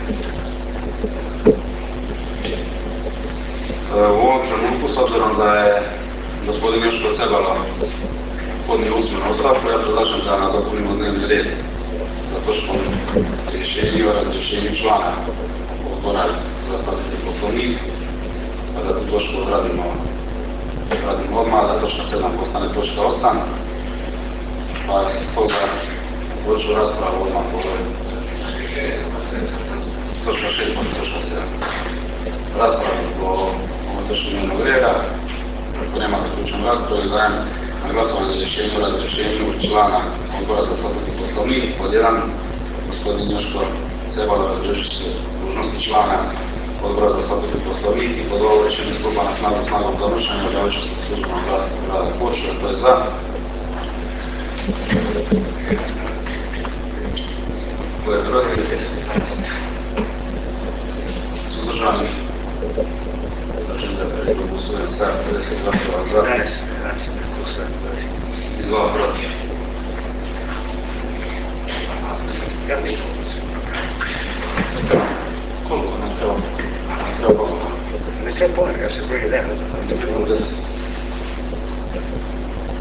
U ovom trenutku, s obzirom da je gospodin Joško Cebalo podnio usmenu ostavku, ja predlažem da nadopunimo dnevni red za točkom rješenje o razrješenju člana odbora za statut i poslovnik, pa da tu točku odradimo odmah, da točka 7 postane točka 8, pa stoga poču raspravu odmah po točka 6 po točka 7. Raspravu po ovoj točki dnevnog reda, ako nema zaključenu raspravu, dajem na glasovanje rješenju o razrješenju člana odbora za statut i poslovnik. Pod 1, gospodin Joško Cebalo razriješit se dužnosti člana odbora za statut i poslovnik i pod 2, rješenje stupa na snagu snagom donošenja objavit će se u službenom glasniku grada Ploča. To je za. To je protiv. Suzdržanih. Držim da je predlog usvojen sa 50 glasova za. I 2 protiv. Koliko nam treba? Ne treba pola, ja se broji 10.